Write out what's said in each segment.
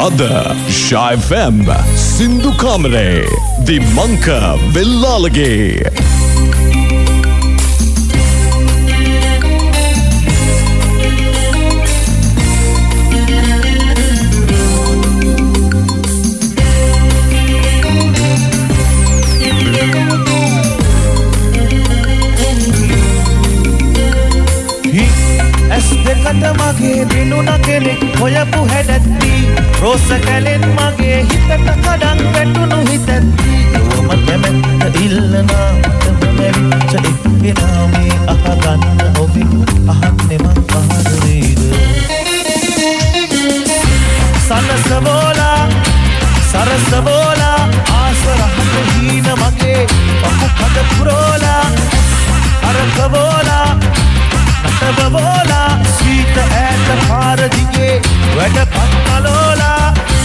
Ada Shy FM Sindhu Kamare Dimanka Vellalage මගේ දිනුන කෙනෙක් හොයපු හැඩැත්ති රෝස කැලෙන් මගේ හිතට කඩන් වැටුණු හිතැත්ති ලොවම කැමැත්ත ඉල්ලනා මටම මැවිච්ච එක්කෙනා මේ අහගන්න ඔබින් අහන්නේ මං පහදරේද සනසවෝලා සරසවෝලා ආසරහට හීන මගේ පපු කඩ පුරෝලා අරකවෝලා නටවෝලා සීත ඈත පාර දිගේ වැඩ පන්මලෝලා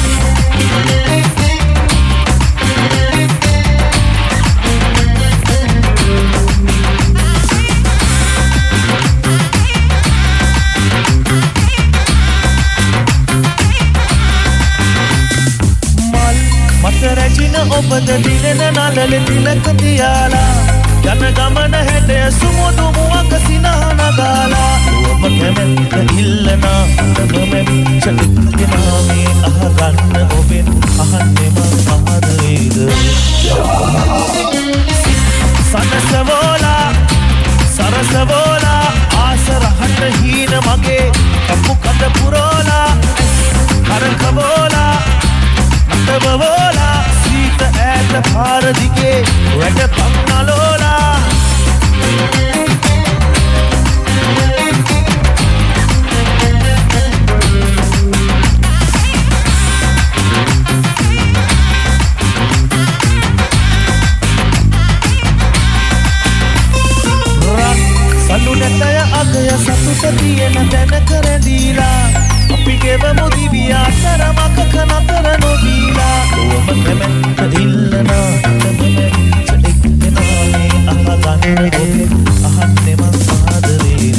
මල් මත රැජින ඔබද දිනෙන නලල තිලක තියාලා යන ගමන හැඩය සුමුදු මුවක සිනහන ගාලා ඔබ කැමැත්ත ඉල්ලනා මැවිච්ච එක්කෙනා මේ අහගන්න ඔබෙන් අහන්නේ මං අහදේද සනසවෝලා සරසවෝලා ආසරහට හීන මගේ කපු කඳ පුරෝලා කරකවෝලා නටවෝලා සීත ඈත පාර දිගේ වැඩ පන්නලෝලා සල්ලු නැතය අගය සතුට තියෙන තැනක රැඳීලා අපි ගෙවමු දිවියා තරමක කනතර නොදීලා ඔබ කැමැත්ත ඉල්ලනා මැවිච්ච එක්කෙනා මේ අහගන්න ඔබෙන් අහන්නේ මං ආදරේද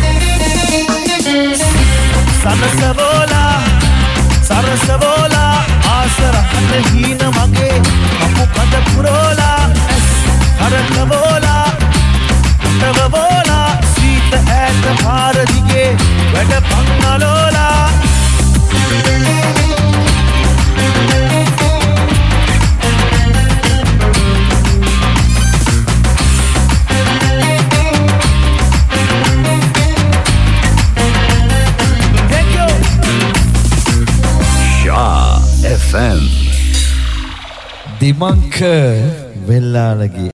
සනසවෝලා සරසවෝලා ආසරහට හීන මගේ කපු කඳ පුරෝලා කරකවෝලා නටවෝලා සීත ඈත පාර දිගේ වැඩ පන්නලෝලා FM Dimanka Vellalage